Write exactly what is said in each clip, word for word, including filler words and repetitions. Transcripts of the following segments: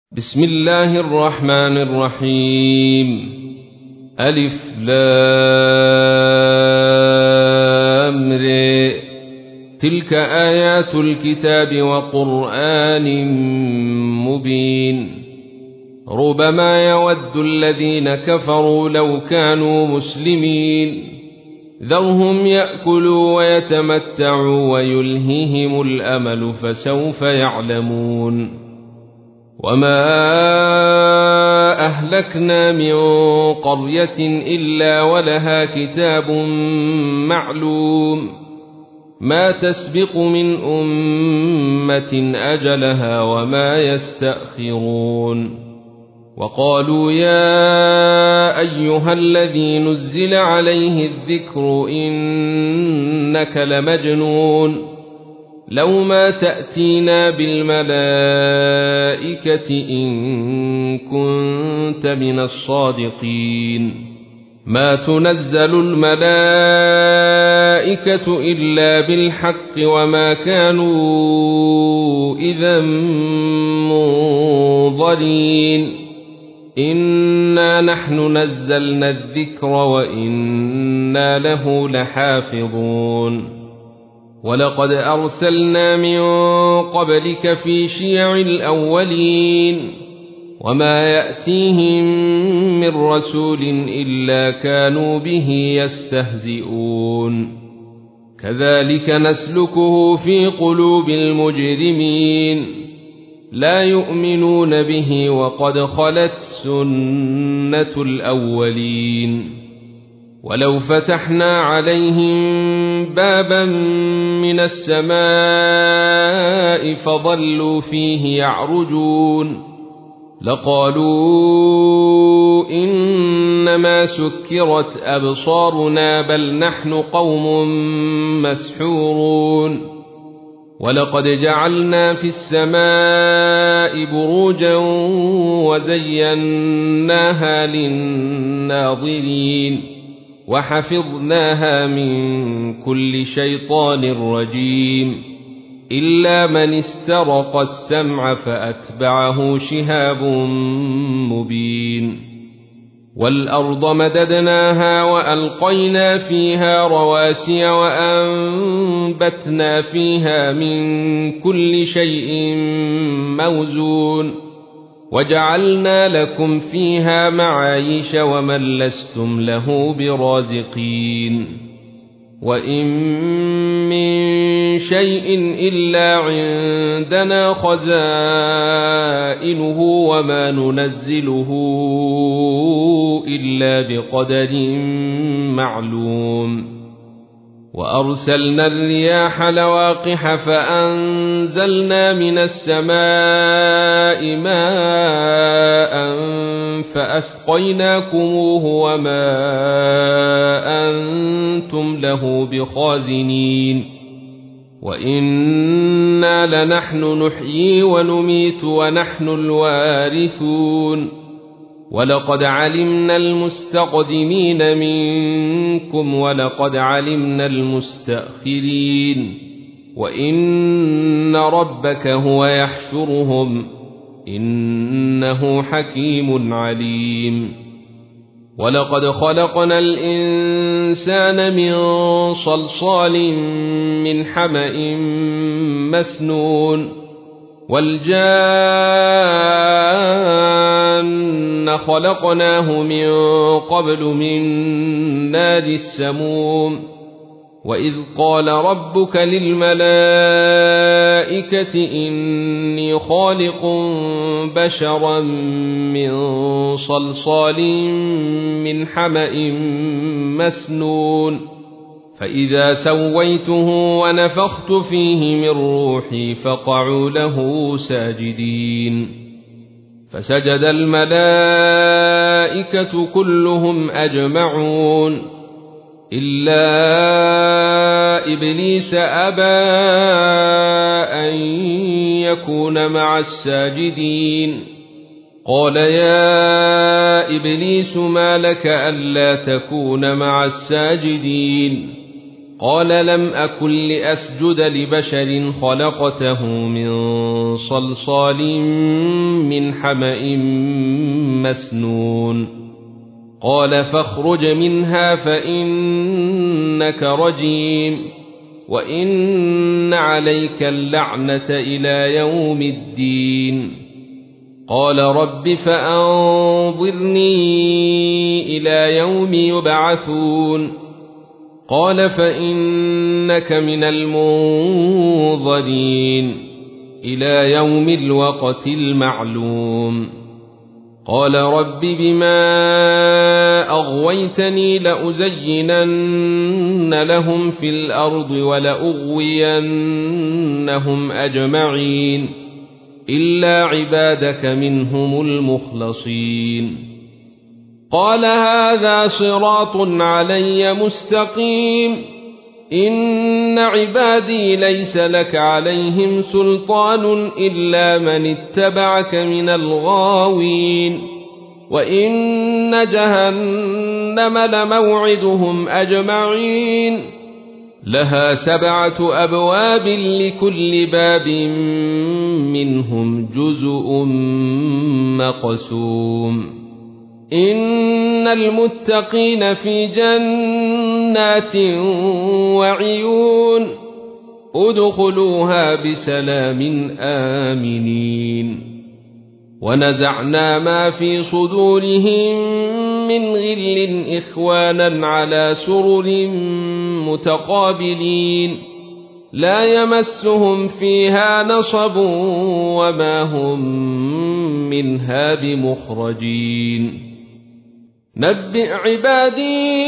بسم الله الرحمن الرحيم. ألف لام ر. تلك آيات الكتاب وقرآن مبين. ربما يود الذين كفروا لو كانوا مسلمين ذرهم يأكلوا ويتمتعوا ويلههم الأمل فسوف يعلمون. وما أهلكنا من قرية إلا ولها كتاب معلوم ما تسبق من أمة أجلها وما يستأخرون. وقالوا يا أيها الذي نزل عليه الذكر إنك لمجنون لو ما تأتينا بالملائكة إن كنت من الصادقين. ما تنزل الملائكة إلا بالحق وما كانوا إذا منظرين. إنا نحن نزلنا الذكر وإنا له لحافظون. ولقد أرسلنا من قبلك في شيع الأولين وما يأتيهم من رسول إلا كانوا به يستهزئون. كذلك نسلكه في قلوب المجرمين لا يؤمنون به وقد خلت سنة الأولين. ولو فتحنا عليهم بابا من السماء فظلوا فيه يعرجون لقالوا إنما سكرت أبصارنا بل نحن قوم مسحورون. ولقد جعلنا في السماء بروجا وزيناها للناظرين وحفظناها من كل شيطان رجيم إلا من استرق السمع فأتبعه شهاب مبين. والأرض مددناها وألقينا فيها رواسي وأنبتنا فيها من كل شيء موزون وجعلنا لكم فيها معايش ومن لستم له برازقين. وإن من شيء إلا عندنا خزائنه وما ننزله إلا بقدر معلوم. وأرسلنا الرياح لواقح فأنزلنا من السماء ماء فأسقيناكموه وما أنتم له بخازنين. وإنا لنحن نحيي ونميت ونحن الوارثون. ولقد علمنا المستقدمين منكم ولقد علمنا المستأخرين وإن ربك هو يحشرهم إنه حكيم عليم. ولقد خلقنا الإنسان من صلصال من حمأ مسنون والجان خلقناه من قبل من نار السموم. وإذ قال ربك للملائكة إني خالق بشرا من صلصال من حمأ مسنون فإذا سويته ونفخت فيه من روحي فقعوا له ساجدين. فسجد الملائكة كلهم أجمعون إلا إبليس أبى أن يكون مع الساجدين. قال يا إبليس ما لك ألا تكون مع الساجدين قال لم أكن لأسجد لبشر خلقته من صلصال من حمأ مسنون قال فاخرج منها فإنك رجيم وإن عليك اللعنة إلى يوم الدين قال رب فأنظرني إلى يوم يبعثون قال فإنك من المنظرين إلى يوم الوقت المعلوم قال رب بما أغويتني لأزينن لهم في الأرض ولأغوينهم أجمعين إلا عبادك منهم المخلصين قال هذا صراط علي مستقيم إن عبادي ليس لك عليهم سلطان إلا من اتبعك من الغاوين وإن جهنم لموعدهم أجمعين لها سبعة أبواب لكل باب منهم جزء مقسوم إن المتقين في جنات وعيون ادخلوها بسلام آمنين ونزعنا ما في صدورهم من غل إخوانا على سرر متقابلين لا يمسهم فيها نصب وما هم منها بمخرجين نبئ عبادي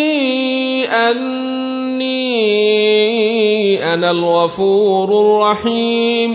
أني أنا الغفور الرحيم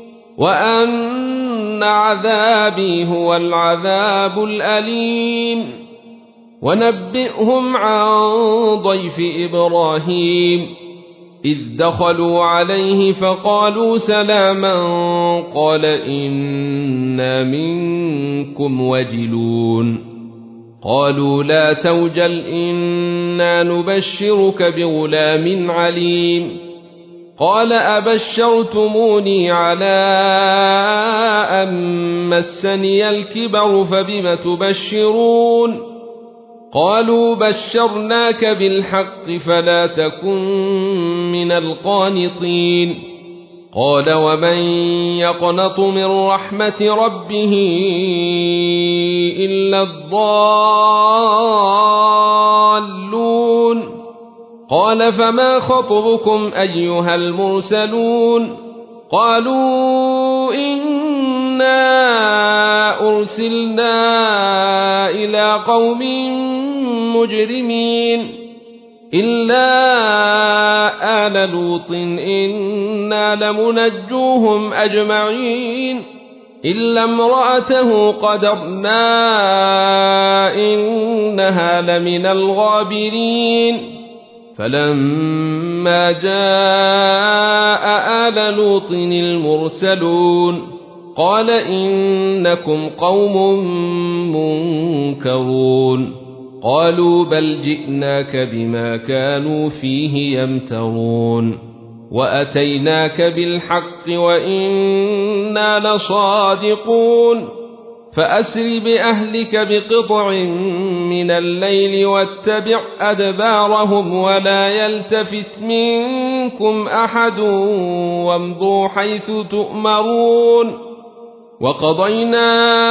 وأن عذابي هو العذاب الأليم ونبئهم عن ضيف إبراهيم إذ دخلوا عليه فقالوا سلاما قال إنا منكم وجلون قالوا لا توجل إنا نبشرك بغلام عليم قال أبشرتموني على أن مسني الكبر فبم تبشرون قالوا بشرناك بالحق فلا تكن من القانطين قال ومن يقنط من رحمة ربه إلا الضالون قال فما خطبكم أيها المرسلون قالوا إنا أرسلنا إلى قوم مجرمين إلا آل لوط إنا لمنجوهم أجمعين إلا امرأته قدرنا إنها لمن الغابرين فلما جاء آل لوط المرسلون قال إنكم قوم منكرون قالوا بل جئناك بما كانوا فيه يمترون وأتيناك بالحق وإنا لصادقون فأسر بأهلك بقطع من الليل واتبع أدبارهم ولا يلتفت منكم أحد وامضوا حيث تؤمرون وقضينا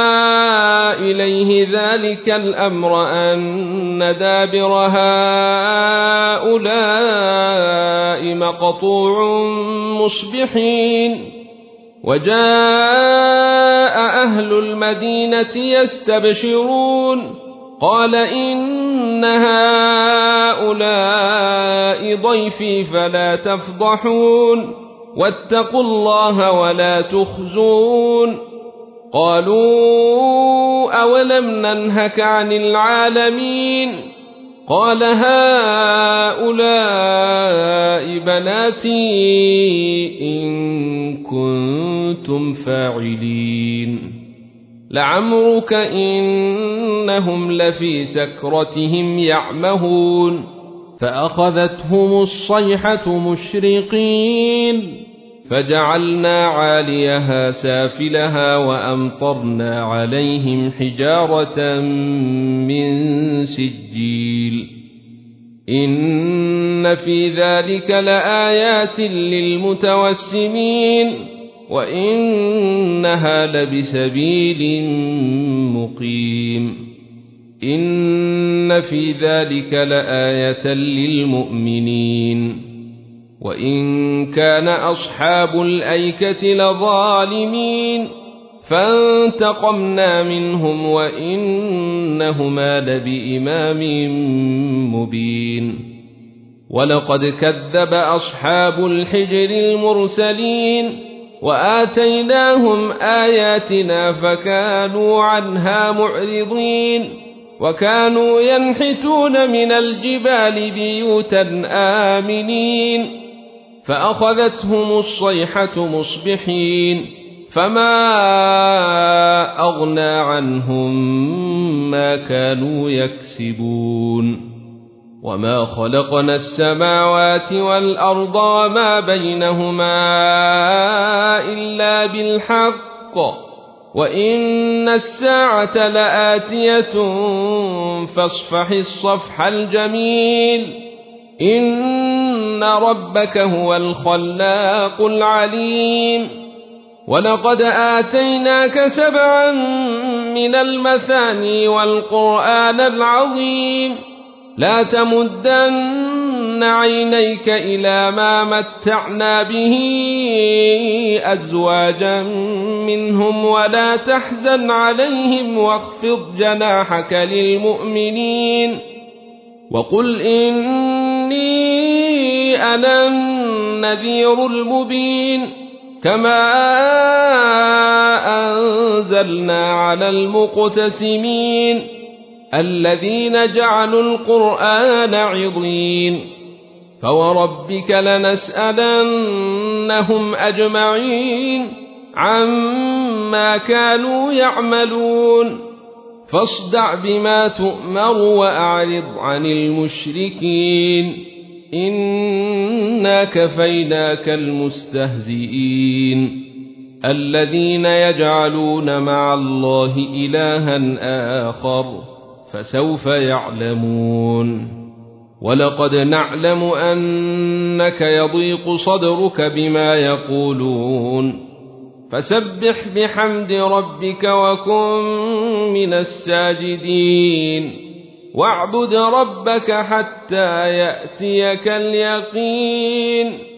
إليه ذلك الأمر أن دابر هؤلاء مقطوع مصبحين وجاء أهل المدينة يستبشرون قال إن هؤلاء ضيفي فلا تفضحون واتقوا الله ولا تخزون قالوا أولم ننهك عن العالمين قال هؤلاء بناتي إن كنتم فاعلين لعمرك إنهم لفي سكرتهم يعمهون فأخذتهم الصيحة مشرقين فجعلنا عاليها سافلها وأمطرنا عليهم حجارة من سجيل إن في ذلك لآيات للمتوسمين وإنها لبسبيل مقيم إن في ذلك لآية للمؤمنين وإن كان أصحاب الأيكة لظالمين فانتقمنا منهم وإنهما لبإمام مبين ولقد كذب أصحاب الحجر المرسلين وآتيناهم آياتنا فكانوا عنها معرضين وكانوا ينحتون من الجبال بيوتا آمنين فأخذتهم الصيحة مصبحين فما أغنى عنهم ما كانوا يكسبون وما خلقنا السماوات والأرض وما بينهما إلا بالحق وإن الساعة لآتية فاصفح الصفح الجميل إن ربك هو الخلاق العليم ولقد آتيناك سبعا من المثاني والقرآن العظيم لا تمدن عينيك إلى ما متعنا به أزواجا منهم ولا تحزن عليهم واخفض جناحك للمؤمنين وقل إني أنا النذير المبين كما أنزلنا على المقتسمين الذين جعلوا القرآن عضين فوربك لنسألنهم أجمعين عما كانوا يعملون فاصدع بما تؤمر وأعرض عن المشركين إنا كفيناك المستهزئين الذين يجعلون مع الله إلها آخر فسوف يعلمون ولقد نعلم أنك يضيق صدرك بما يقولون فسبح بحمد ربك وكن من الساجدين واعبد ربك حتى يأتيك اليقين